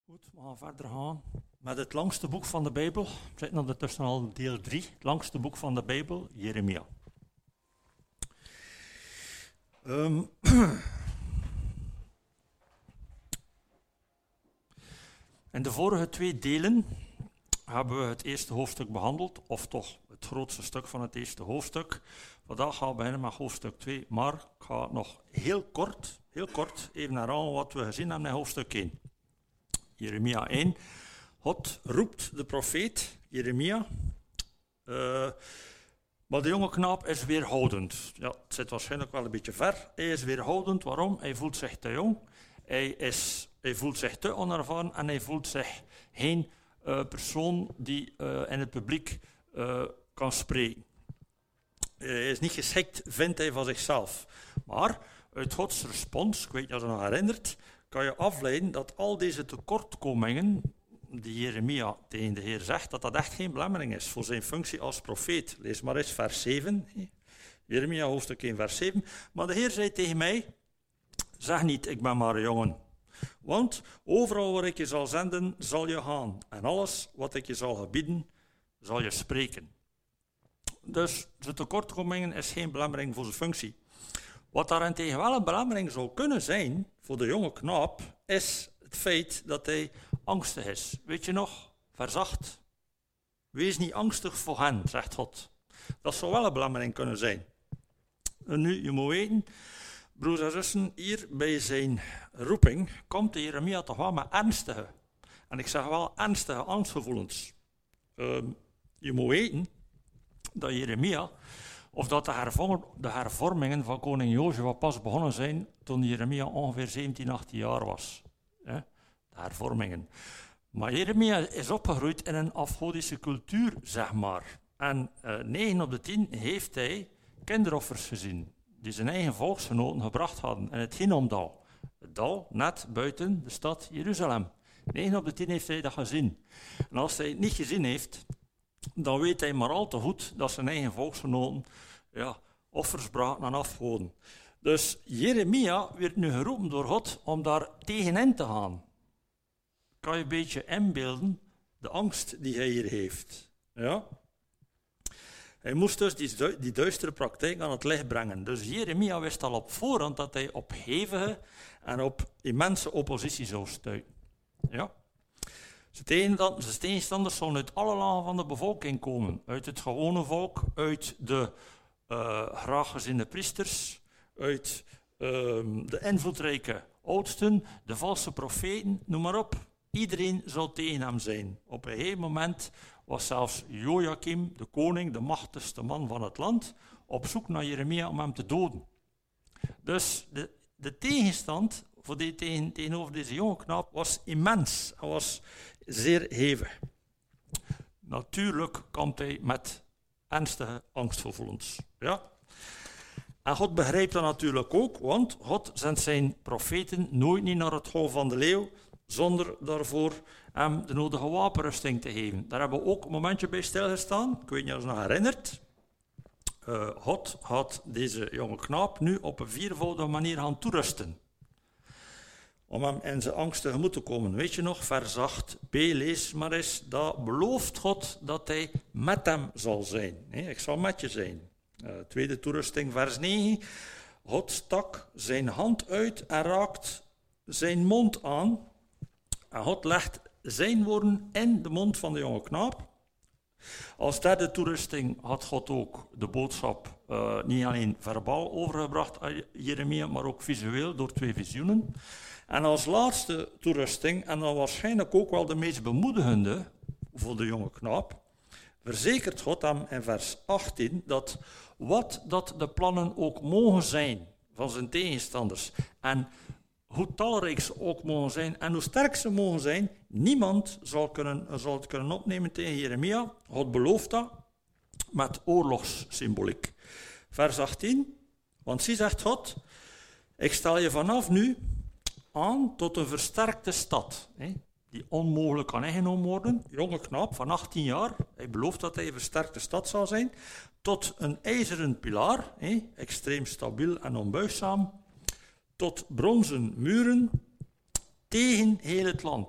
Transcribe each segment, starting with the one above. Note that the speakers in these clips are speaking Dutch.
Goed, we gaan verder gaan met het langste boek van de Bijbel. We zitten ondertussen al deel 3, het langste boek van de Bijbel, Jeremia. In de vorige 2 delen hebben we het eerste hoofdstuk behandeld, of toch het grootste stuk van het eerste hoofdstuk. Vandaag gaan we beginnen met hoofdstuk 2, maar ik ga nog heel kort even herhalen wat we gezien hebben in hoofdstuk 1. Jeremia 1. God roept de profeet Jeremia, maar de jonge knaap is weerhoudend. Ja, het zit waarschijnlijk wel een beetje ver. Hij is weerhoudend. Waarom? Hij voelt zich te jong, hij voelt zich te onervaren en hij voelt zich geen persoon die in het publiek kan spreken. Hij is niet geschikt, vindt hij van zichzelf. Maar uit Gods respons, ik weet niet of je nog herinnert, kan je afleiden dat al deze tekortkomingen die Jeremia tegen de Heer zegt, dat dat echt geen belemmering is voor zijn functie als profeet. Lees maar eens vers 7. Jeremia hoofdstuk 1 vers 7. Maar de Heer zei tegen mij, zeg niet, ik ben maar een jongen. Want overal waar ik je zal zenden, zal je gaan. En alles wat ik je zal gebieden, zal je spreken. Dus de tekortkomingen is geen belemmering voor zijn functie. Wat daarentegen wel een belemmering zou kunnen zijn voor de jonge knaap, is het feit dat hij angstig is. Weet je nog? Vers 8. Wees niet angstig voor hen, zegt God. Dat zou wel een belemmering kunnen zijn. En nu, je moet weten, broers en zussen, hier bij zijn roeping komt de Jeremia toch wel met ernstige, en ik zeg wel ernstige angstgevoelens. Je moet weten dat Jeremia, of dat de hervormingen van koning Jozua pas begonnen zijn toen Jeremia ongeveer 17, 18 jaar was. De hervormingen. Maar Jeremia is opgegroeid in een afgodische cultuur, zeg maar. En 9 op de 10 heeft hij kinderoffers gezien, die zijn eigen volksgenoten gebracht hadden in het Hinnomdal. Het dal net buiten de stad Jeruzalem. 9 op de 10 heeft hij dat gezien. En als hij het niet gezien heeft, dan weet hij maar al te goed dat zijn eigen volksgenoten offers brachten aan afgoden. Dus Jeremia werd nu geroepen door God om daar tegenin te gaan. Kan je een beetje inbeelden de angst die hij hier heeft. Ja? Hij moest dus die duistere praktijk aan het licht brengen. Dus Jeremia wist al op voorhand dat hij op hevige en op immense oppositie zou stuiten. Ja? Zijn tegenstanders zullen uit alle lagen van de bevolking komen. Uit het gewone volk, uit de graag geziene priesters, uit de invloedrijke oudsten, de valse profeten, noem maar op. Iedereen zal tegen hem zijn. Op een gegeven moment was zelfs Joachim, de koning, de machtigste man van het land, op zoek naar Jeremia om hem te doden. Dus de tegenstand tegenover deze jonge knaap was immens en was zeer hevig. Natuurlijk komt hij met ernstige angstgevoelens. Ja? En God begrijpt dat natuurlijk ook, want God zendt zijn profeten nooit niet naar het hol van de leeuw, zonder daarvoor hem de nodige wapenrusting te geven. Daar hebben we ook een momentje bij stilgestaan. Ik weet niet of je nog herinnert. God had deze jonge knaap nu op een 4voudige manier gaan toerusten. Om hem in zijn angst tegemoet te komen. Weet je nog, vers 8b, lees maar eens. Dat belooft God dat hij met hem zal zijn. Ik zal met je zijn. Tweede toerusting, vers 9. God stak zijn hand uit en raakt zijn mond aan. En God legt zijn woorden in de mond van de jonge knaap. Als derde toerusting had God ook de boodschap niet alleen verbaal overgebracht aan Jeremia, maar ook visueel door 2 visioenen. En als laatste toerusting, en dan waarschijnlijk ook wel de meest bemoedigende voor de jonge knaap, verzekert God hem in vers 18 dat wat dat de plannen ook mogen zijn van zijn tegenstanders, en hoe talrijk ze ook mogen zijn en hoe sterk ze mogen zijn, niemand zal het kunnen opnemen tegen Jeremia. God belooft dat met oorlogssymboliek. Vers 18, want zie, zegt God, ik stel je vanaf nu aan tot een versterkte stad, die onmogelijk kan ingenomen worden. Jonge knaap van 18 jaar, hij belooft dat hij een versterkte stad zal zijn, tot een ijzeren pilaar, extreem stabiel en onbuigzaam, tot bronzen muren tegen heel het land.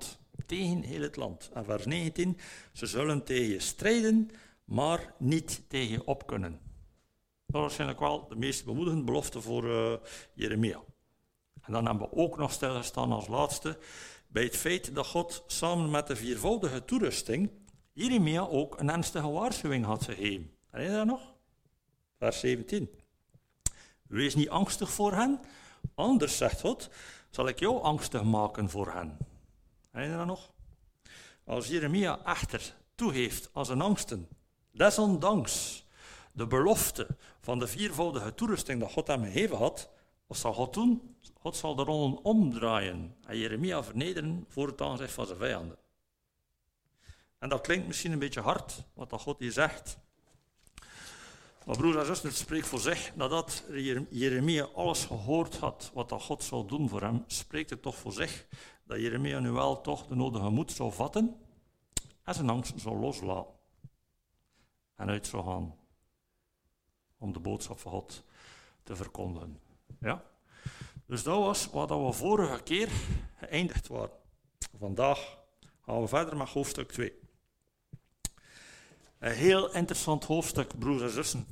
tegen heel het land. En vers 19, ze zullen tegen je strijden, maar niet tegen je op kunnen. Dat is waarschijnlijk wel de meest bemoedigende belofte voor Jeremia. En dan hebben we ook nog stilgestaan als laatste bij het feit dat God samen met de viervoudige toerusting Jeremia ook een ernstige waarschuwing had gegeven. Herinner je dat nog? Vers 17. Wees niet angstig voor hen, anders, zegt God, zal ik jou angstig maken voor hen. Herinner je dat nog? Als Jeremia echter toegeeft als een angsten, desondanks de belofte van de viervoudige toerusting dat God hem gegeven had, wat zal God doen? God zal de rollen omdraaien en Jeremia vernederen voor het aangezicht van zijn vijanden. En dat klinkt misschien een beetje hard, wat dat God hier zegt. Maar broers en zusters, het spreekt voor zich. Nadat Jeremia alles gehoord had wat dat God zou doen voor hem, spreekt het toch voor zich dat Jeremia nu wel toch de nodige moed zou vatten en zijn angst zou loslaten. En uit zou gaan om de boodschap van God te verkondigen. Ja? Dus dat was wat we vorige keer geëindigd waren. Vandaag gaan we verder met hoofdstuk 2. Een heel interessant hoofdstuk, broers en zussen.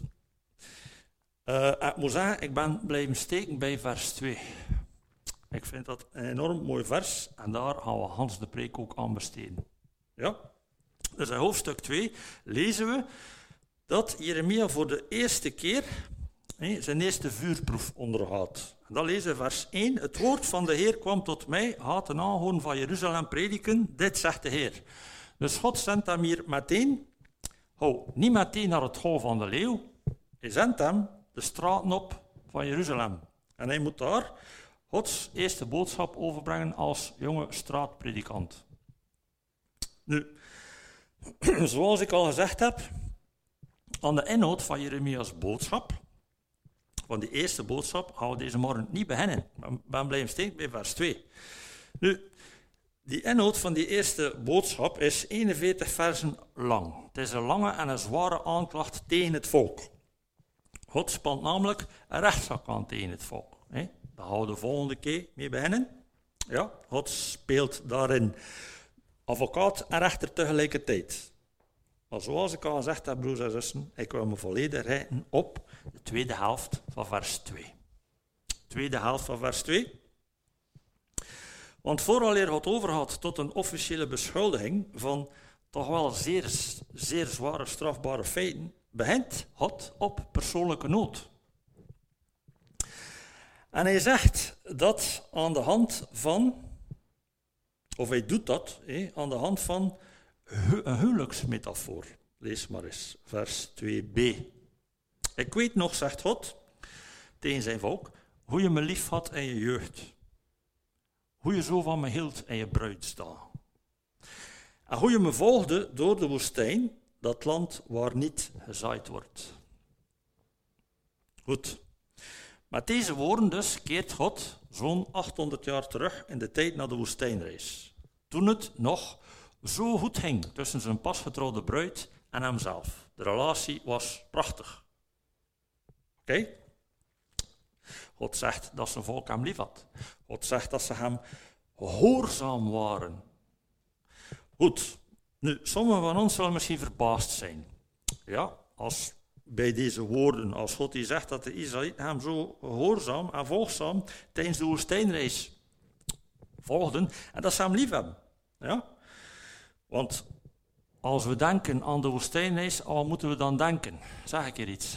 Ik moet zeggen, ik ben blijven steken bij vers 2. Ik vind dat een enorm mooi vers en daar gaan we Hans de preek ook aan besteden. Ja? Dus in hoofdstuk 2 lezen we dat Jeremia voor de eerste keer zijn eerste vuurproef ondergaat. En dan lezen we vers 1. Het woord van de Heer kwam tot mij, gaat de aanhoorn van Jeruzalem prediken. Dit zegt de Heer. Dus God zendt hem hier meteen, niet meteen naar het hol van de leeuw. Hij zendt hem de straten op van Jeruzalem. En hij moet daar Gods eerste boodschap overbrengen als jonge straatpredikant. Nu, zoals ik al gezegd heb, aan de inhoud van Jeremia's boodschap, van die eerste boodschap, gaan we deze morgen niet beginnen. Ik ben blijven steken bij vers 2. Nu, die inhoud van die eerste boodschap is 41 versen lang. Het is een lange en een zware aanklacht tegen het volk. God spant namelijk een rechtszaak aan tegen het volk. Daar gaan we de volgende keer mee beginnen. Ja, God speelt daarin advocaat en rechter tegelijkertijd. Maar zoals ik al gezegd heb, broers en zussen, ik wil me volledig richten op de tweede helft van vers 2. Tweede helft van vers 2. Want vooraleer God overgaat tot een officiële beschuldiging van toch wel zeer zware strafbare feiten, begint God op persoonlijke nood. En hij zegt dat aan de hand van, of hij doet dat aan de hand van een huwelijksmetafoor. Lees maar eens, vers 2b. Ik weet nog, zegt God tegen zijn volk, hoe je me lief had in je jeugd. Hoe je zo van me hield in je bruidsdagen. En hoe je me volgde door de woestijn, dat land waar niet gezaaid wordt. Goed. Met deze woorden dus keert God zo'n 800 jaar terug in de tijd naar de woestijnreis. Toen het nog zo goed ging tussen zijn pasgetrouwde bruid en hemzelf. De relatie was prachtig. Oké? God zegt dat zijn volk hem lief had. God zegt dat ze hem gehoorzaam waren. Goed. Nu, sommigen van ons zullen misschien verbaasd zijn. Ja, als bij deze woorden, als God die zegt dat de Israëlieten hem zo gehoorzaam en volgzaam tijdens de woestijnreis volgden en dat ze hem lief hebben. Ja? Want als we denken aan de woestijnreis, aan wat moeten we dan denken? Zeg ik hier iets.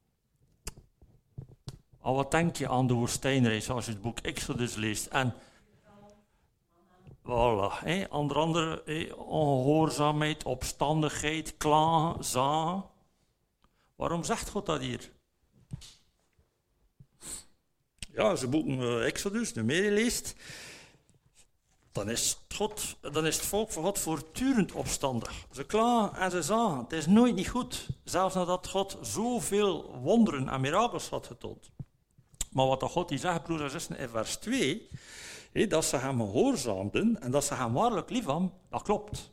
Al wat denk je aan de woestijnreis als je het boek Exodus leest? En voilà, onder andere ongehoorzaamheid, opstandigheid, klagen, zagen. Waarom zegt God dat hier? Ja, als je boek Exodus, nu meer je leest, dan is het volk van God voortdurend opstandig. Ze klagen en ze zagen. Het is nooit niet goed. Zelfs nadat God zoveel wonderen en mirakels had getoond. Maar wat God die zegt, broers en zussen, in vers 2, dat ze hem gehoorzaamden en dat ze hem waarlijk lief hadden, dat klopt.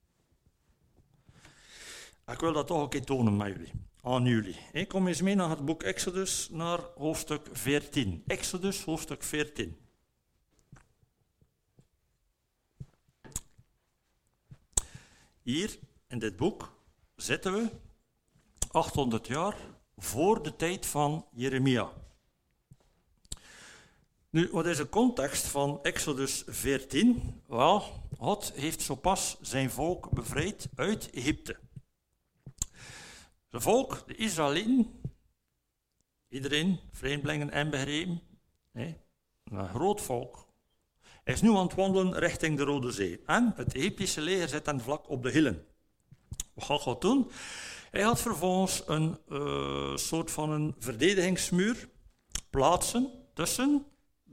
Ik wil dat toch een keer tonen met jullie, aan jullie. Kom eens mee naar het boek Exodus, naar hoofdstuk 14. Exodus, hoofdstuk 14. Hier in dit boek zitten we 800 jaar voor de tijd van Jeremia. Nu, wat is de context van Exodus 14? Wel, God heeft zo pas zijn volk bevrijd uit Egypte. Het volk, de Israëlieten, iedereen, vreemdelingen en begrepen, een groot volk, is nu aan het wandelen richting de Rode Zee. En het Egyptische leger zit dan vlak op de hillen. Wat gaat God doen? Hij gaat vervolgens een soort van een verdedigingsmuur plaatsen tussen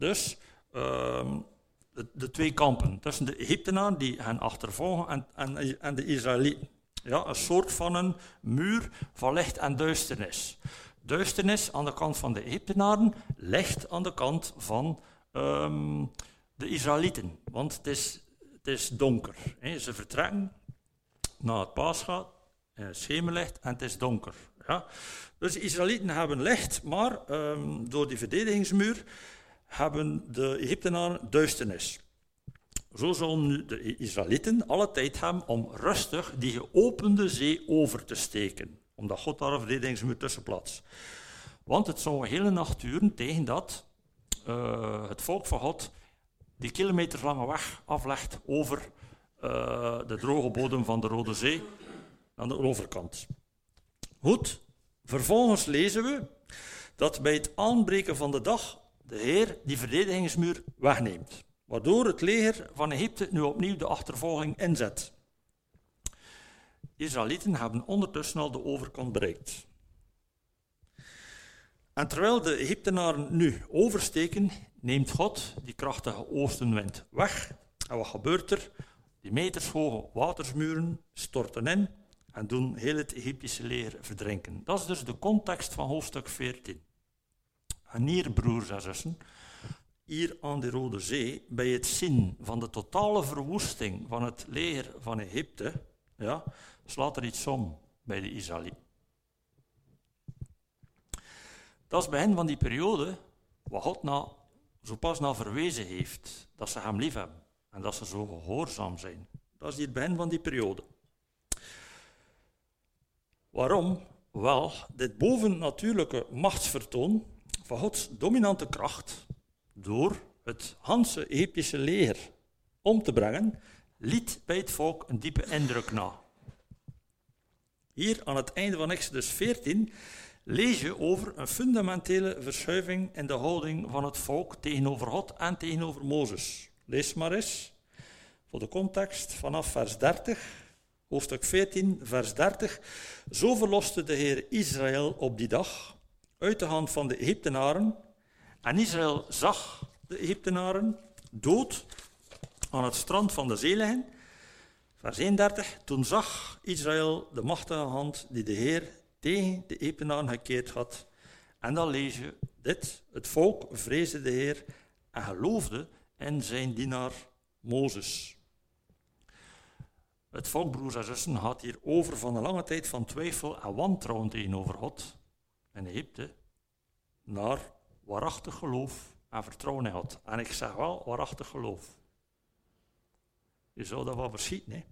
de twee kampen. Tussen de Egyptenaren die hen achtervolgen en de Israëlieten. Ja, een soort van een muur van licht en duisternis. Duisternis aan de kant van de Egyptenaren, licht aan de kant van de Israëlieten. Want het is donker. Ze vertrekken naar het Pascha, het schemerlicht en het is donker. Ja. Dus de Israëlieten hebben licht, maar door die verdedigingsmuur hebben de Egyptenaren duisternis. Zo zullen nu de Israëlieten alle tijd hebben om rustig die geopende zee over te steken. Omdat God daar een verdedigingsmuur tussen plaatst. Want het zou een hele nacht duren tegen dat het volk van God die kilometerslange weg aflegt over de droge bodem van de Rode Zee aan de overkant. Goed, vervolgens lezen we dat bij het aanbreken van de dag de Heer die verdedigingsmuur wegneemt. Waardoor het leger van Egypte nu opnieuw de achtervolging inzet. De Israëlieten hebben ondertussen al de overkant bereikt. En terwijl de Egyptenaren nu oversteken, neemt God die krachtige oostenwind weg. En wat gebeurt er? Die metershoge watersmuren storten in en doen heel het Egyptische leger verdrinken. Dat is dus de context van hoofdstuk 14. En hier, broers en zussen, hier aan de Rode Zee, bij het zien van de totale verwoesting van het leger van Egypte, ja, slaat er iets om bij de Israëlieten. Dat is het begin van die periode waar God zo pas naar verwezen heeft, dat ze hem lief hebben en dat ze zo gehoorzaam zijn. Dat is hier het begin van die periode. Waarom? Wel, dit bovennatuurlijke machtsvertoon van Gods dominante kracht door het ganse Egyptische leger om te brengen, liet bij het volk een diepe indruk na. Hier aan het einde van Exodus 14 lees je over een fundamentele verschuiving in de houding van het volk tegenover God en tegenover Mozes. Lees maar eens voor de context vanaf vers 30, hoofdstuk 14, vers 30. Zo verloste de Heer Israël op die dag uit de hand van de Egyptenaren. En Israël zag de Egyptenaren dood aan het strand van de zee liggen. Vers 31. Toen zag Israël de machtige hand die de Heer tegen de Egyptenaren gekeerd had. En dan lees je dit. Het volk vreesde de Heer en geloofde in zijn dienaar Mozes. Het volk, broers en zussen, gaat hier over van een lange tijd van twijfel en wantrouwen tegenover God in Egypte naar waarachtig geloof en vertrouwen in God. En ik zeg wel waarachtig geloof. Je zou dat wel verschieten, hè.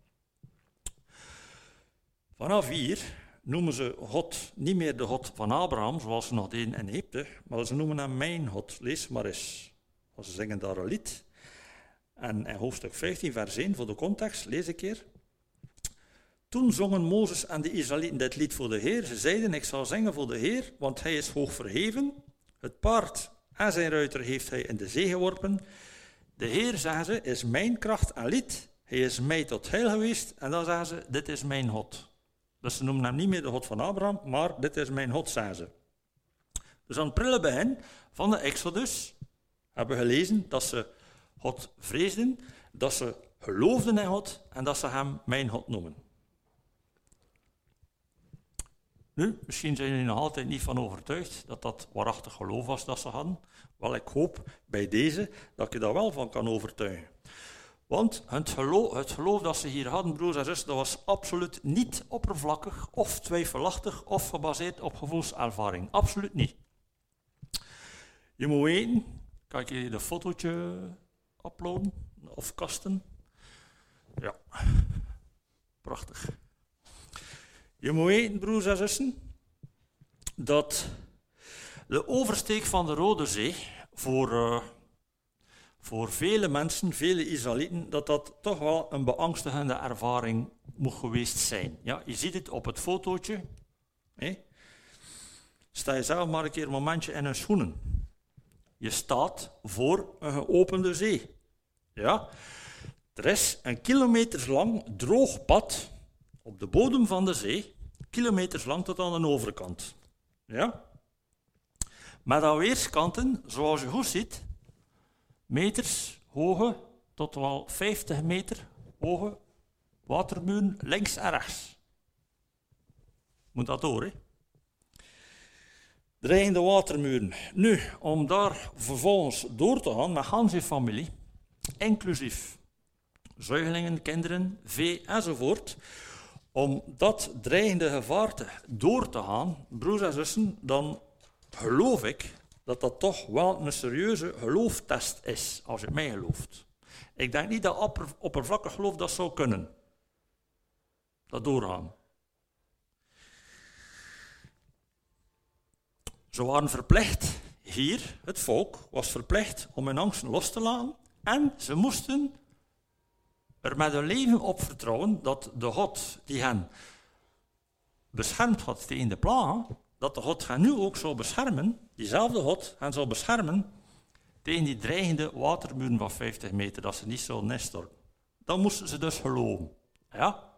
Vanaf hier noemen ze God niet meer de God van Abraham, zoals ze nog deden in Egypte, maar ze noemen hem mijn God. Lees maar eens. Ze zingen daar een lied. En in hoofdstuk 15, vers 1, voor de context, lees ik hier. Toen zongen Mozes en de Israëlieten dit lied voor de Heer. Ze zeiden, ik zal zingen voor de Heer, want hij is hoog verheven. Het paard en zijn ruiter heeft hij in de zee geworpen. De Heer, zeggen ze, is mijn kracht en lied. Hij is mij tot heil geweest. En dan zeggen ze, dit is mijn God. Dus ze noemen hem niet meer de God van Abraham, maar dit is mijn God, zeggen ze. Dus aan het prille begin van de Exodus hebben we gelezen dat ze God vreesden, dat ze geloofden in God en dat ze hem mijn God noemen. Nu, misschien zijn jullie nog altijd niet van overtuigd dat dat waarachtig geloof was dat ze hadden. Wel, ik hoop bij deze dat ik je daar wel van kan overtuigen. Want het geloof dat ze hier hadden, broers en zussen, dat was absoluut niet oppervlakkig of twijfelachtig of gebaseerd op gevoelservaring. Absoluut niet. Je moet weten, kan ik je de fotootje uploaden of kasten? Ja. Prachtig. Je moet weten, broers en zussen, dat de oversteek van de Rode Zee voor vele mensen, vele Israëlieten, dat toch wel een beangstigende ervaring moet geweest zijn. Ja, je ziet het op het fotootje. Sta je zelf maar een keer een momentje in hun schoenen. Je staat voor een geopende zee. Ja? Er is een kilometers lang droog pad op de bodem van de zee, kilometers lang tot aan de overkant. Ja? Met aan weerskanten, zoals je goed ziet, meters hoge tot wel 50 meter hoge watermuren links en rechts. Moet dat door, hè? Dreigende watermuren. Nu, om daar vervolgens door te gaan met Hans en familie, inclusief zuigelingen, kinderen, vee enzovoort, om dat dreigende gevaarte door te gaan, broers en zussen, dan geloof ik dat dat toch wel een serieuze gelooftest is, als je het mij gelooft. Ik denk niet dat oppervlakkig geloof dat zou kunnen. Dat doorgaan. Ze waren verplicht, hier, het volk, was verplicht om hun angsten los te laten en ze moesten er met hun leven op vertrouwen dat de God die hen beschermd had tegen de plagen, dat de God hen nu ook zou beschermen, diezelfde God hen zal beschermen tegen die dreigende watermuren van 50 meter, dat ze niet zo neerstorten. Dan moesten ze dus geloven. Ja?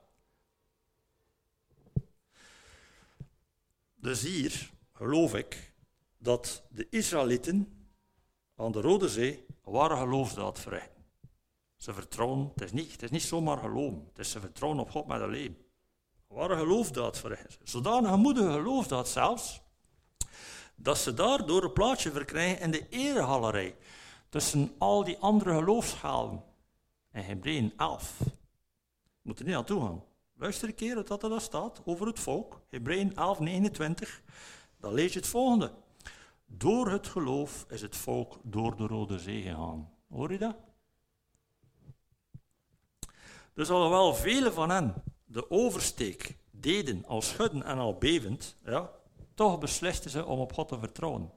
Dus hier geloof ik dat de Israëlieten aan de Rode Zee een ware geloofsdaad verrichten. Ze vertrouwen, het is niet zomaar geloven, het is ze vertrouwen op God met hun leven. Een ware geloofsdaad verrichten. Zodanig een moedige geloofsdaad zelfs, dat ze daardoor een plaatsje verkrijgen in de eregalerij tussen al die andere geloofsschalen. In Hebreeën 11. Moet er niet aan toe gaan. Luister een keer wat er daar staat over het volk. Hebreeën 11, 29. Dan lees je het volgende. Door het geloof is het volk door de Rode Zee gegaan. Hoor je dat? Dus alhoewel velen van hen de oversteek deden al schudden en al bevend, ja, toch beslisten ze om op God te vertrouwen.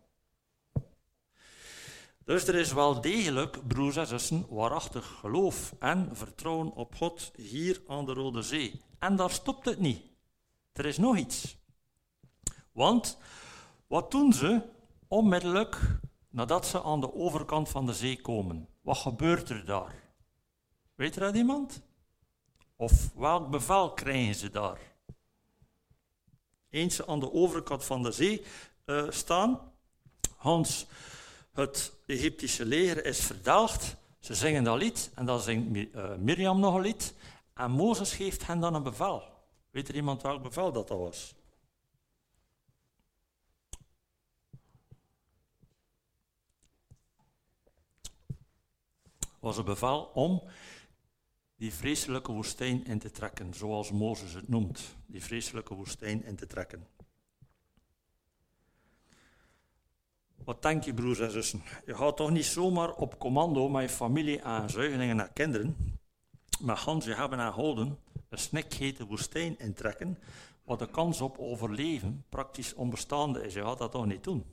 Dus er is wel degelijk, broers en zussen, waarachtig geloof en vertrouwen op God hier aan de Rode Zee. En daar stopt het niet. Er is nog iets. Want wat doen ze onmiddellijk nadat ze aan de overkant van de zee komen? Wat gebeurt er daar? Weet er dat iemand? Of welk bevel krijgen ze daar? Eens ze aan de overkant van de zee staan, Hans, het Egyptische leger is verdaagd, ze zingen dat lied en dan zingt Mirjam nog een lied en Mozes geeft hen dan een bevel. Weet er iemand welk bevel dat was? Was een bevel om die vreselijke woestijn in te trekken, zoals Mozes het noemt, die vreselijke woestijn in te trekken. Wat denk je, broers en zussen? Je gaat toch niet zomaar op commando met je familie en zuigelingen en kinderen, met Hans, je hebben en houden, een snikhete woestijn intrekken, wat de kans op overleven praktisch onbestaande is. Je gaat dat toch niet doen?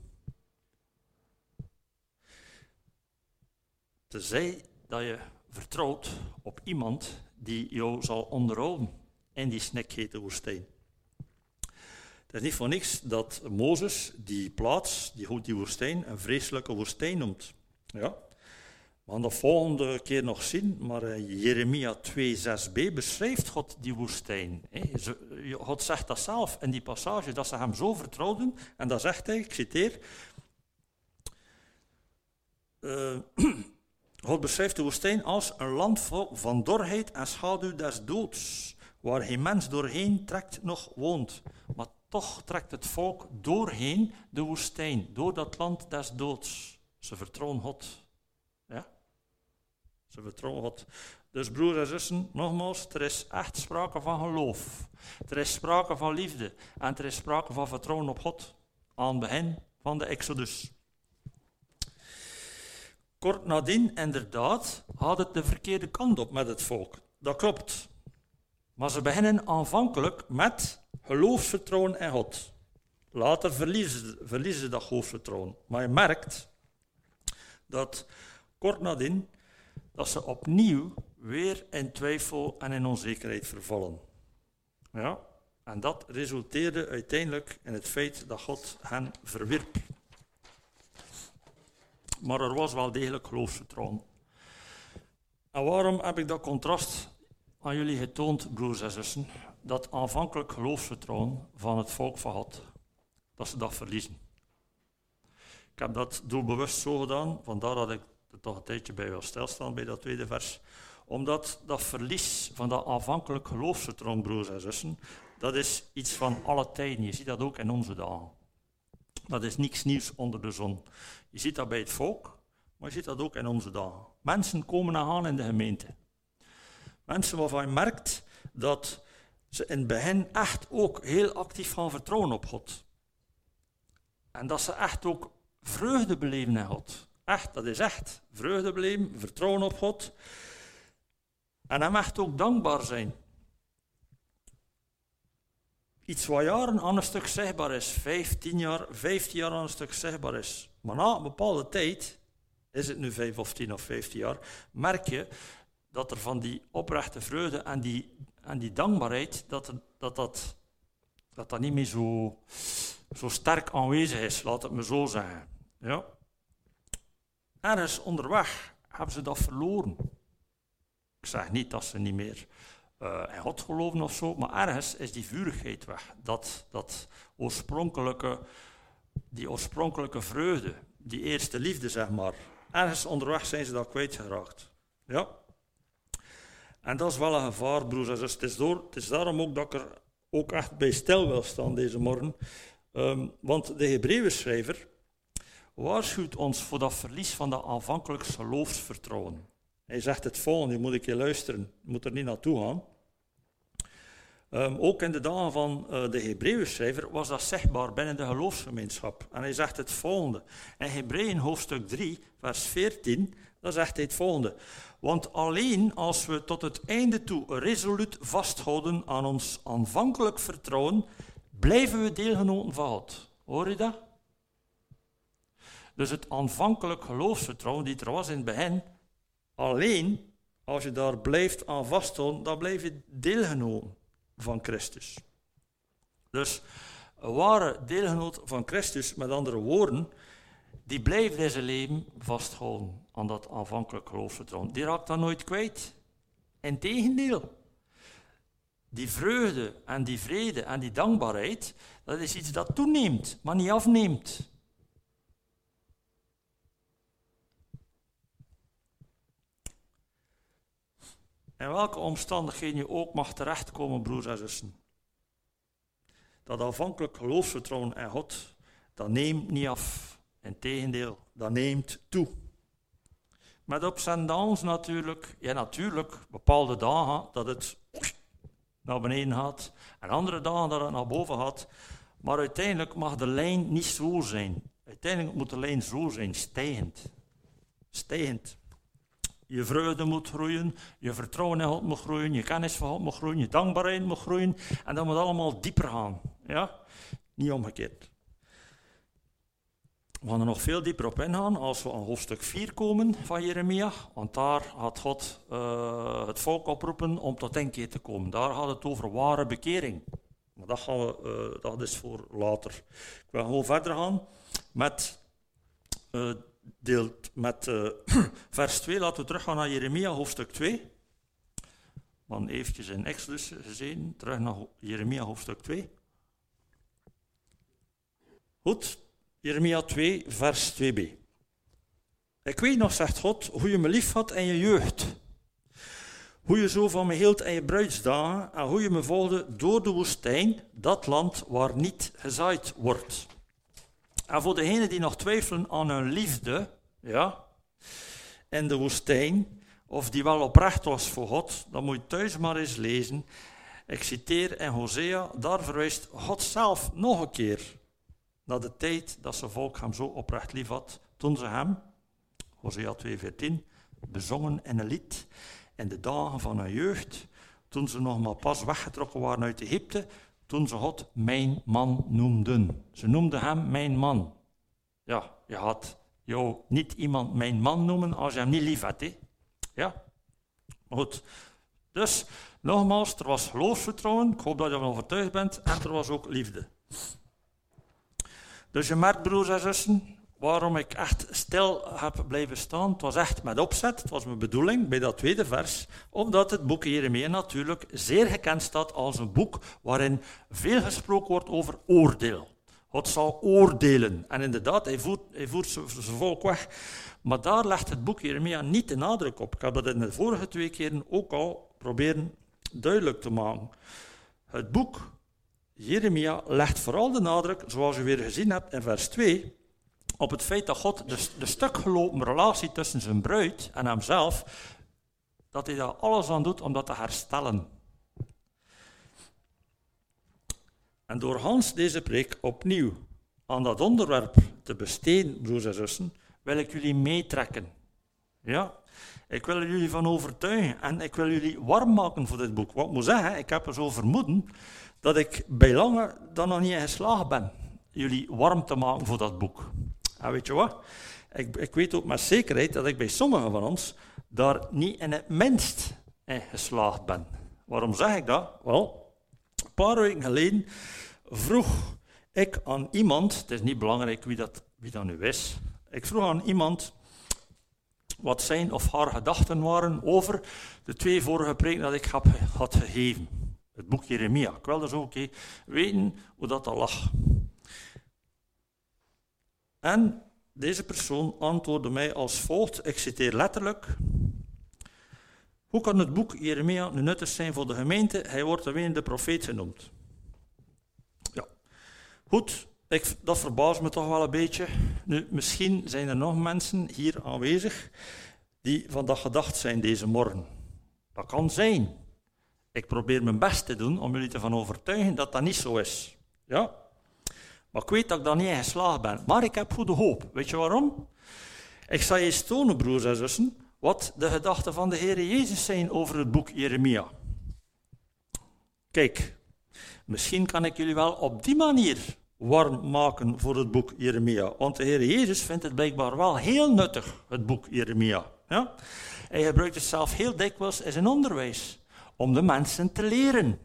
Tenzij dat je vertrouwt op iemand die jou zal onderhouden in die snikhete woestijn. Het is niet voor niks dat Mozes die plaats, die woestijn, een vreselijke woestijn noemt. Ja. We gaan dat volgende keer nog zien, maar in Jeremia 2:6b beschrijft God die woestijn. God zegt dat zelf in die passage, dat ze hem zo vertrouwden. En dan zegt hij, ik citeer, God beschrijft de woestijn als een land van dorheid en schaduw des doods, waar geen mens doorheen trekt nog woont. Maar toch trekt het volk doorheen de woestijn, door dat land des doods. Ze vertrouwen God. Ja? Ze vertrouwen God. Dus broers en zussen, nogmaals, er is echt sprake van geloof. Er is sprake van liefde. En er is sprake van vertrouwen op God. Aan het begin van de Exodus. Kort nadien, inderdaad, had het de verkeerde kant op met het volk. Dat klopt. Maar ze beginnen aanvankelijk met geloofsvertrouwen in God. Later verliezen ze dat geloofsvertrouwen. Maar je merkt dat kort nadien dat ze opnieuw weer in twijfel en in onzekerheid vervallen. Ja, en dat resulteerde uiteindelijk in het feit dat God hen verwierp. Maar er was wel degelijk geloofsvertrouwen. En waarom heb ik dat contrast aan jullie getoond, broers en zussen? Dat aanvankelijk geloofsvertrouwen van het volk van God, dat ze dat verliezen. Ik heb dat doelbewust zo gedaan, vandaar dat ik er toch een tijdje bij wil stilstaan bij dat tweede vers. Omdat dat verlies van dat aanvankelijk geloofsvertrouwen, broers en zussen, dat is iets van alle tijden. Je ziet dat ook in onze dagen. Dat is niks nieuws onder de zon. Je ziet dat bij het volk, maar je ziet dat ook in onze dagen. Mensen komen en gaan in de gemeente. Mensen waarvan je merkt dat ze in het begin echt ook heel actief gaan vertrouwen op God. En dat ze echt ook vreugde beleven in God. Echt, dat is echt. Vreugde beleven, vertrouwen op God. En hem echt ook dankbaar zijn. Iets wat jaren aan een stuk zichtbaar is, 15 jaar aan een stuk zichtbaar is. Maar na een bepaalde tijd, is het nu 5 of 10 of 15 jaar, merk je dat er van die oprechte vreugde en die dankbaarheid, dat niet meer zo sterk aanwezig is, laat het me zo zeggen. Ja. Ergens onderweg hebben ze dat verloren. Ik zeg niet dat ze niet meer in God geloven of zo, maar ergens is die vurigheid weg. Die oorspronkelijke vreugde, die eerste liefde, zeg maar. Ergens onderweg zijn ze dat kwijtgeraakt. Ja. En dat is wel een gevaar, broers en zussen. Het is daarom ook dat ik er ook echt bij stil wil staan deze morgen. Want de Hebreeënschrijver waarschuwt ons voor dat verlies van dat aanvankelijk geloofsvertrouwen. Hij zegt het volgende, moet ik je luisteren, je moet er niet naartoe gaan. Ook in de dagen van de Hebreeënschrijver was dat zichtbaar binnen de geloofsgemeenschap. En hij zegt het volgende. In Hebreeën hoofdstuk 3, vers 14, dan zegt hij het volgende. Want alleen als we tot het einde toe resoluut vasthouden aan ons aanvankelijk vertrouwen, blijven we deelgenoten van God. Hoor je dat? Dus het aanvankelijk geloofsvertrouwen die er was in het begin, alleen als je daar blijft aan vasthouden, dan blijf je deelgenoten van Christus. Dus een ware deelgenoot van Christus, met andere woorden, die blijft in zijn leven vasthouden aan dat aanvankelijk geloofsvertrouwen. Die raakt dat nooit kwijt. Integendeel. Die vreugde en die vrede en die dankbaarheid, dat is iets dat toeneemt, maar niet afneemt. In welke omstandigheden je ook mag terechtkomen, broers en zussen. Dat aanvankelijk geloofsvertrouwen in God, dat neemt niet af. Integendeel, dat neemt toe. Met ups en downs natuurlijk. Ja, natuurlijk, bepaalde dagen dat het naar beneden gaat. En andere dagen dat het naar boven gaat. Maar uiteindelijk mag de lijn niet zo zijn. Uiteindelijk moet de lijn zo zijn, stijgend. Stijgend. Je vreugde moet groeien, je vertrouwen in God moet groeien, je kennis van God moet groeien, je dankbaarheid moet groeien. En dat moet allemaal dieper gaan. Ja? Niet omgekeerd. We gaan er nog veel dieper op ingaan als we aan hoofdstuk 4 komen van Jeremia. Want daar gaat God het volk oproepen om tot inkeer te komen. Daar gaat het over ware bekering. Maar dat is voor later. Ik wil gewoon verder gaan met... vers 2, laten we teruggaan naar Jeremia, hoofdstuk 2. Dan eventjes in Exodus gezien, terug naar Jeremia, hoofdstuk 2. Goed, Jeremia 2, vers 2b. Ik weet nog, zegt God, hoe je me lief had in je jeugd. Hoe je zo van me hield in je bruidsdagen en hoe je me volgde door de woestijn, dat land waar niet gezaaid wordt. En voor degenen die nog twijfelen aan hun liefde, ja, in de woestijn, of die wel oprecht was voor God, dan moet je thuis maar eens lezen. Ik citeer in Hosea, daar verwijst God zelf nog een keer naar de tijd dat zijn volk hem zo oprecht lief had, toen ze hem, Hosea 2:14, bezongen in een lied in de dagen van hun jeugd, toen ze nog maar pas weggetrokken waren uit Egypte, toen ze God mijn man noemden. Ze noemden hem mijn man. Ja, je had jou niet iemand mijn man noemen als je hem niet lief had. Hè? Ja, maar goed. Dus, nogmaals, er was geloofsvertrouwen, ik hoop dat je ervan overtuigd bent, en er was ook liefde. Dus je merkt, broers en zussen, waarom ik echt stil heb blijven staan. Het was echt met opzet, het was mijn bedoeling bij dat tweede vers, omdat het boek Jeremia natuurlijk zeer gekend staat als een boek waarin veel gesproken wordt over oordeel. God zal oordelen. En inderdaad, hij voert zijn volk weg. Maar daar legt het boek Jeremia niet de nadruk op. Ik heb dat in de vorige 2 keren ook al proberen duidelijk te maken. Het boek Jeremia legt vooral de nadruk, zoals u weer gezien hebt in vers 2, op het feit dat God de stukgelopen relatie tussen zijn bruid en hemzelf, dat hij daar alles aan doet om dat te herstellen. En door Hans deze preek opnieuw aan dat onderwerp te besteden, broers en zussen, wil ik jullie meetrekken. Ja, ik wil jullie van overtuigen en ik wil jullie warm maken voor dit boek. Wat ik moet zeggen, ik heb er zo vermoeden dat ik bij lange dan nog niet in geslaagd ben jullie warm te maken voor dat boek. En weet je wat? Ik weet ook met zekerheid dat ik bij sommigen van ons daar niet in het minst in geslaagd ben. Waarom zeg ik dat? Wel, een paar weken geleden vroeg ik aan iemand, het is niet belangrijk wie dat nu is, ik vroeg aan iemand wat zijn of haar gedachten waren over de 2 vorige preken dat ik had gegeven. Het boek Jeremia. Ik wilde zo weten hoe dat al lag. En deze persoon antwoordde mij als volgt, ik citeer letterlijk: hoe kan het boek Jeremia nu nuttig zijn voor de gemeente? Hij wordt alleen de profeet genoemd. Ja, goed, dat verbaast me toch wel een beetje. Nu, misschien zijn er nog mensen hier aanwezig die van dat gedacht zijn deze morgen. Dat kan zijn. Ik probeer mijn best te doen om jullie ervan overtuigen dat dat niet zo is. Ja? Maar ik weet dat ik daar niet in geslaagd ben. Maar ik heb goede hoop. Weet je waarom? Ik zal je eens tonen, broers en zussen, wat de gedachten van de Heer Jezus zijn over het boek Jeremia. Kijk, misschien kan ik jullie wel op die manier warm maken voor het boek Jeremia. Want de Heer Jezus vindt het blijkbaar wel heel nuttig, het boek Jeremia. Ja? Hij gebruikt het zelf heel dikwijls in zijn onderwijs, om de mensen te leren.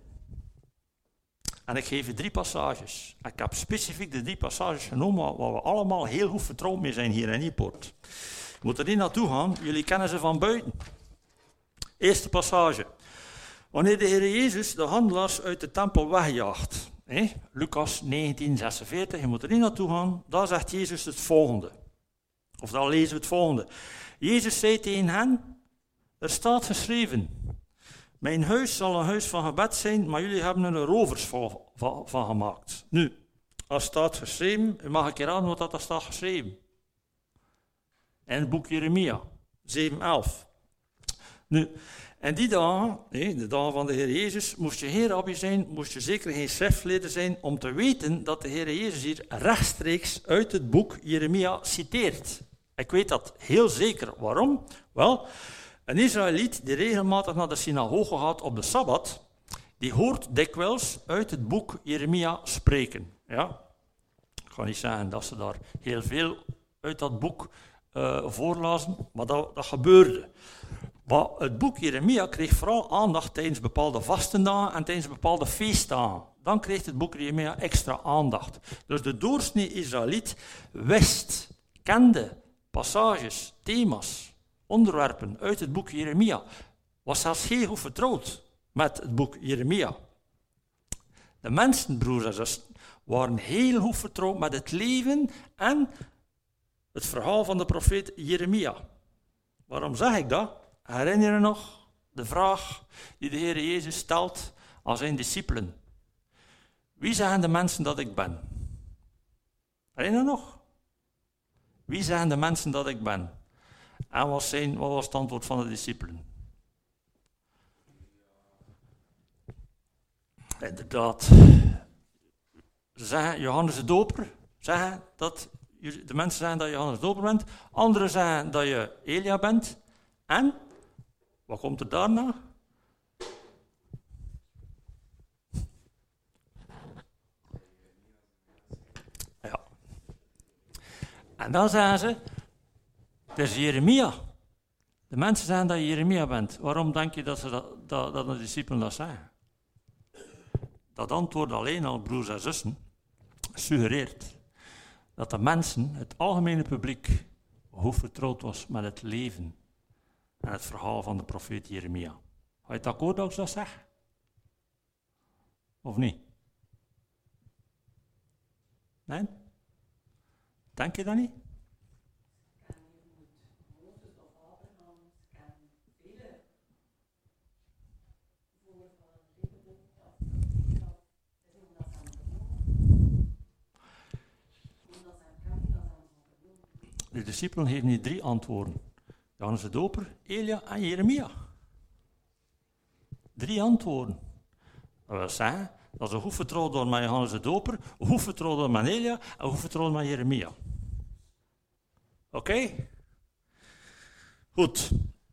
En ik geef je 3 passages. Ik heb specifiek de 3 passages genomen waar we allemaal heel goed vertrouwd mee zijn hier in Niepoort. Je moet er niet naartoe gaan, jullie kennen ze van buiten. Eerste passage. Wanneer de Heer Jezus de handelaars uit de tempel wegjaagt. Lucas 19:46, je moet er niet naartoe gaan. Daar zegt Jezus het volgende. Of dan lezen we het volgende. Jezus zei tegen hen, er staat geschreven: mijn huis zal een huis van gebed zijn, maar jullie hebben er een rovers van gemaakt. Nu, als staat geschreven, mag ik raden wat dat staat geschreven. In het boek Jeremia, 7:11. Nu, en die dagen, de dagen van de Heer Jezus, moest je geen rabbi zijn, moest je zeker geen schriftgeleerde zijn, om te weten dat de Heer Jezus hier rechtstreeks uit het boek Jeremia citeert. Ik weet dat heel zeker. Waarom? Wel, een Israëliet die regelmatig naar de synagoge gaat op de Sabbat, die hoort dikwijls uit het boek Jeremia spreken. Ja? Ik ga niet zeggen dat ze daar heel veel uit dat boek voorlazen, maar dat gebeurde. Maar het boek Jeremia kreeg vooral aandacht tijdens bepaalde vastendagen en tijdens bepaalde feestdagen. Dan kreeg het boek Jeremia extra aandacht. Dus de doorsnee Israëliet kende passages, thema's, onderwerpen uit het boek Jeremia. Was zelfs heel goed vertrouwd met het boek Jeremia. De mensen, broers en zussen, waren heel goed vertrouwd met het leven en het verhaal van de profeet Jeremia. Waarom zeg ik dat? Herinner je nog de vraag die de Heer Jezus stelt aan zijn discipelen? Wie zeggen de mensen dat ik ben? Herinner je nog? Wie zeggen de mensen dat ik ben? En wat was het antwoord van de discipelen? Inderdaad. Ze zeggen Johannes de Doper. De mensen zeggen dat je Johannes de Doper bent. Anderen zeggen dat je Elia bent. En, wat komt er daarna? En dan zeggen ze, het is Jeremia. De mensen zeggen dat je Jeremia bent. Waarom denk je dat de discipelen dat zeggen? Dat antwoord alleen al, broers en zussen, suggereert dat de mensen, het algemene publiek, hoe vertrouwd was met het leven en het verhaal van de profeet Jeremia. Ga je het akkoord dat ik dat zeg? Of niet? Nee? Denk je dat niet? De discipelen geven hier 3 antwoorden. Johannes de Doper, Elia en Jeremia. 3 antwoorden. Dat wil zeggen, dat ze goed vertrouwd worden met Johannes de Doper, goed vertrouwd worden met Elia en goed vertrouwd met Jeremia. Oké? Goed.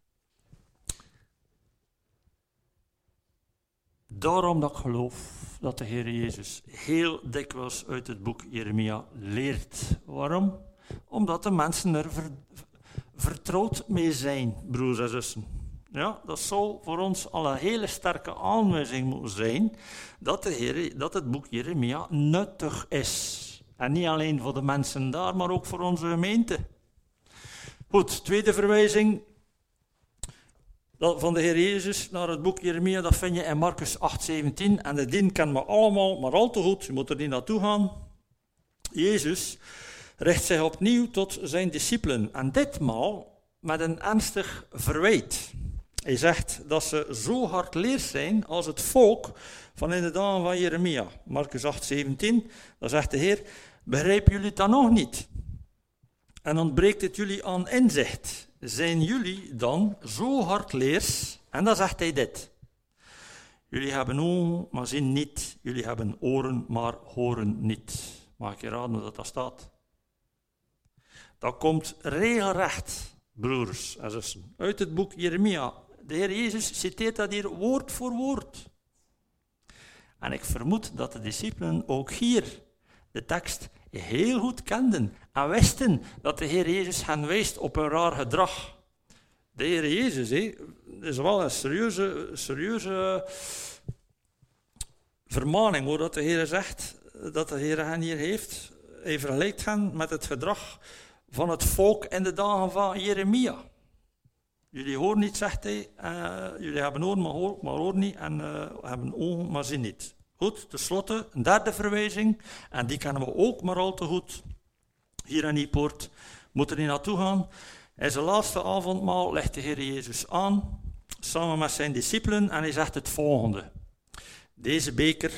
Daarom dat ik geloof dat de Heer Jezus heel dikwijls uit het boek Jeremia leert. Waarom? Omdat de mensen er vertrouwd mee zijn, broers en zussen. Ja, dat zou voor ons al een hele sterke aanwijzing moeten zijn dat het boek Jeremia nuttig is. En niet alleen voor de mensen daar, maar ook voor onze gemeente. Goed, tweede verwijzing van de Heer Jezus naar het boek Jeremia, dat vind je in Marcus 8:17. En de dien kennen we allemaal, maar al te goed, je moet er niet naartoe gaan. Jezus richt zich opnieuw tot zijn discipelen. En ditmaal met een ernstig verwijt. Hij zegt dat ze zo hardleers zijn als het volk van in de dagen van Jeremia. Marcus 8:17, dan zegt de Heer, begrijpen jullie het dan nog niet? En ontbreekt het jullie aan inzicht? Zijn jullie dan zo hardleers? En dan zegt hij dit. Jullie hebben ogen, maar zien niet. Jullie hebben oren, maar horen niet. Mag ik je raden hoe dat staat? Dat komt regelrecht, broers en zussen, uit het boek Jeremia. De Heer Jezus citeert dat hier woord voor woord. En ik vermoed dat de discipelen ook hier de tekst heel goed kenden en wisten dat de Heer Jezus hen wijst op een raar gedrag. De Heer Jezus is wel een serieuze vermaning, hoor, dat de Heer zegt, dat de Heer hen hier heeft. Hij vergelijkt hen met het gedrag van het volk in de dagen van Jeremia. Jullie horen niet, zegt hij. Jullie hebben oren, maar horen niet. En hebben ogen, maar zien niet. Goed, tenslotte, een derde verwijzing. En die kennen we ook maar al te goed. Hier in Niepoort. Moet er niet naartoe gaan. In zijn laatste avondmaal legt de Heer Jezus aan. Samen met zijn discipelen. En hij zegt het volgende. Deze beker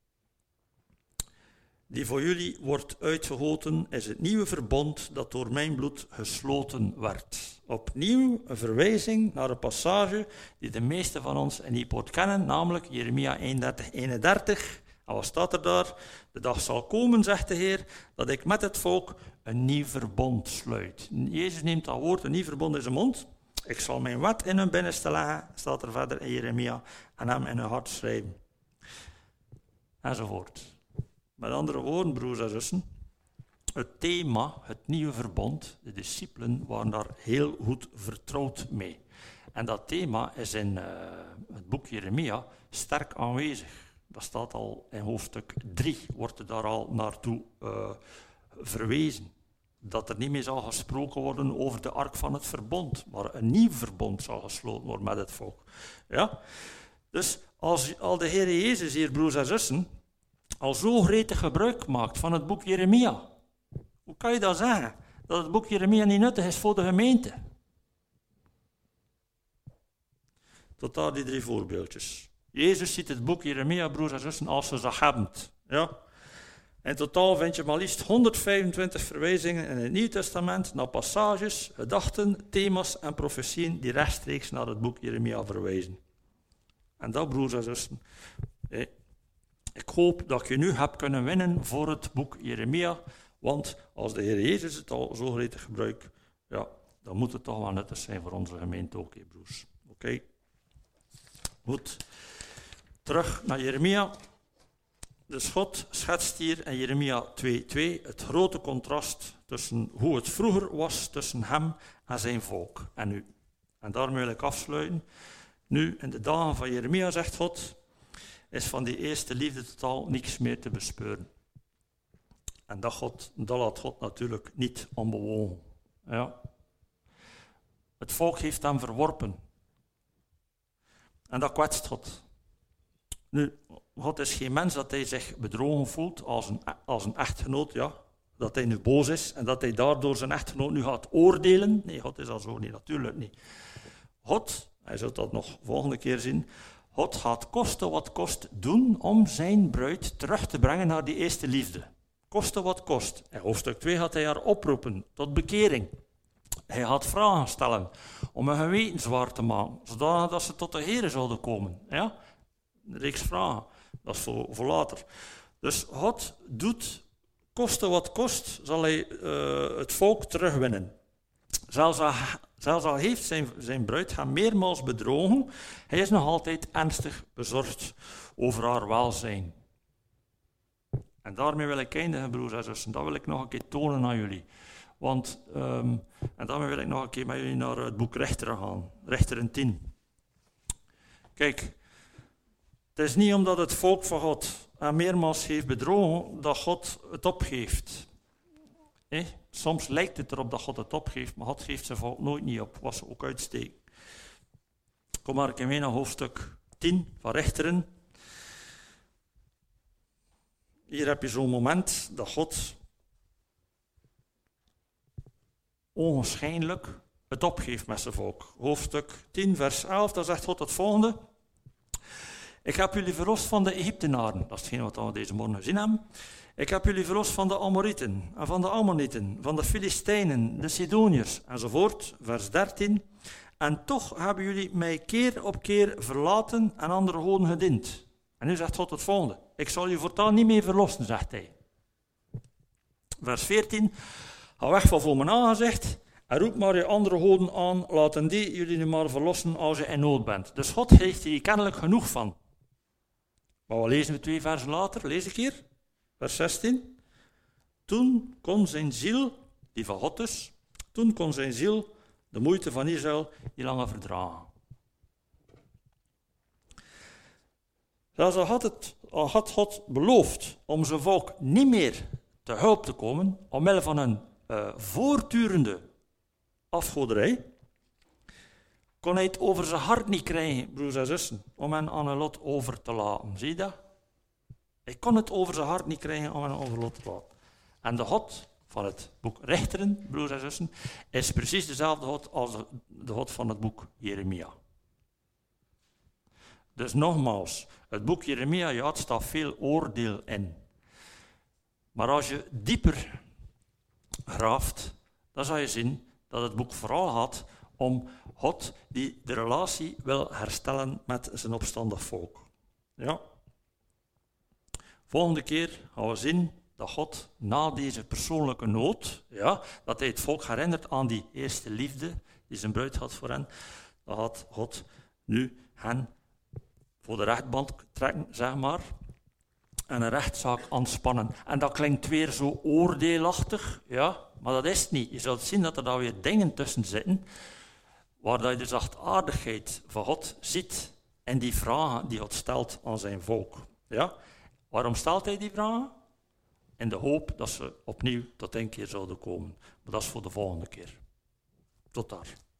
die voor jullie wordt uitgegoten, is het nieuwe verbond dat door mijn bloed gesloten werd. Opnieuw een verwijzing naar een passage die de meesten van ons in Niepoort kennen, namelijk Jeremia 31:31. En wat staat er daar? De dag zal komen, zegt de Heer, dat ik met het volk een nieuw verbond sluit. Jezus neemt dat woord, een nieuw verbond in zijn mond. Ik zal mijn wet in hun binnenste leggen, staat er verder in Jeremia, en hem in hun hart schrijven. Enzovoort. Met andere woorden, broers en zussen, het thema, het nieuwe verbond, de discipelen waren daar heel goed vertrouwd mee. En dat thema is in het boek Jeremia sterk aanwezig. Dat staat al in hoofdstuk 3, wordt er daar al naartoe verwezen. Dat er niet meer zal gesproken worden over de ark van het verbond, maar een nieuw verbond zal gesloten worden met het volk. Ja? Dus als al de Heer Jezus hier, broers en zussen, al zo gretig gebruik maakt van het boek Jeremia. Hoe kan je dat zeggen? Dat het boek Jeremia niet nuttig is voor de gemeente. Tot daar die 3 voorbeeldjes. Jezus ziet het boek Jeremia, broers en zussen, als zaghebend. Ja? In totaal vind je maar liefst 125 verwijzingen in het Nieuw Testament naar passages, gedachten, thema's en profetieën die rechtstreeks naar het boek Jeremia verwijzen. En dat, broers en zussen, ik hoop dat je nu hebt kunnen winnen voor het boek Jeremia, want als de Heer Jezus het al zo gretig gebruikt, ja, dan moet het toch wel nuttig zijn voor onze gemeente ook, broers. Oké. Goed. Terug naar Jeremia. Dus God schetst hier in Jeremia 2:2 het grote contrast tussen hoe het vroeger was tussen hem en zijn volk en nu. En daarmee wil ik afsluiten. Nu, in de dagen van Jeremia, zegt God, is van die eerste liefde totaal niks meer te bespeuren. En dat laat God natuurlijk niet onbewogen. Ja. Het volk heeft hem verworpen. En dat kwetst God. Nu, God is geen mens dat hij zich bedrogen voelt als een echtgenoot, ja. Dat hij nu boos is en dat hij daardoor zijn echtgenoot nu gaat oordelen. Nee, God is al zo niet, natuurlijk niet. God, hij zult dat nog volgende keer zien, God gaat koste wat kost doen om zijn bruid terug te brengen naar die eerste liefde. Koste wat kost. In hoofdstuk 2 gaat hij haar oproepen tot bekering. Hij gaat vragen stellen om hun geweten zwaar te maken, zodat ze tot de Here zouden komen. Ja? Een reeks vragen. Dat is voor later. Dus God doet, koste wat kost, zal hij het volk terugwinnen. Zelfs al heeft zijn bruid hem meermaals bedrogen, hij is nog altijd ernstig bezorgd over haar welzijn. En daarmee wil ik eindigen, broers en zussen. Dat wil ik nog een keer tonen aan jullie. Want, en daarmee wil ik nog een keer met jullie naar het boek Rechteren gaan. Rechteren 10. Kijk, het is niet omdat het volk van God hem meermaals heeft bedrogen, dat God het opgeeft. Soms lijkt het erop dat God het opgeeft, maar God geeft zijn volk nooit niet op, wat ze ook uitsteken. Kom maar een keer mee naar hoofdstuk 10 van Rechteren. Hier heb je zo'n moment dat God onwaarschijnlijk het opgeeft met zijn volk. Hoofdstuk 10, vers 11, daar zegt God het volgende. Ik heb jullie verlost van de Egyptenaren, dat is hetgeen wat we deze morgen gezien hebben. Ik heb jullie verlost van de Amorieten en van de Ammonieten, van de Filistijnen, de Sidoniërs enzovoort. Vers 13. En toch hebben jullie mij keer op keer verlaten en andere goden gediend. En nu zegt God het volgende. Ik zal je voortaan niet meer verlossen, zegt hij. Vers 14. Ga weg van voor mijn aangezicht en roep maar je andere goden aan. Laten die jullie nu maar verlossen als je in nood bent. Dus God heeft hier kennelijk genoeg van. Maar wat lezen we 2 versen later? Lees ik hier. Vers 16. Toen kon zijn ziel, die van God dus, toen kon zijn ziel de moeite van Israël niet langer verdragen. Zelfs al had God beloofd om zijn volk niet meer te hulp te komen, omwille van een voortdurende afgoderij, kon hij het over zijn hart niet krijgen, broers en zussen, om hen aan hun lot over te laten. Zie je dat? Hij kon het over zijn hart niet krijgen om hen over lot te laten. En de God van het boek Rechteren, broers en zussen, is precies dezelfde God als de God van het boek Jeremia. Dus nogmaals, het boek Jeremia, ja, het staat veel oordeel in. Maar als je dieper graaft, dan zal je zien dat het boek vooral gaat om God die de relatie wil herstellen met zijn opstandig volk. Ja. Volgende keer gaan we zien dat God na deze persoonlijke nood, ja, dat hij het volk herinnert aan die eerste liefde die zijn bruid had voor hen, dat had God nu hen voor de rechtbank trekken, zeg maar, en een rechtszaak aanspannen. En dat klinkt weer zo oordeelachtig, ja, maar dat is het niet. Je zult zien dat er daar weer dingen tussen zitten, waar je de zachtaardigheid van God ziet en die vragen die God stelt aan zijn volk. Ja? Waarom stelt hij die vragen? In de hoop dat ze opnieuw tot een keer zouden komen. Maar dat is voor de volgende keer. Tot daar.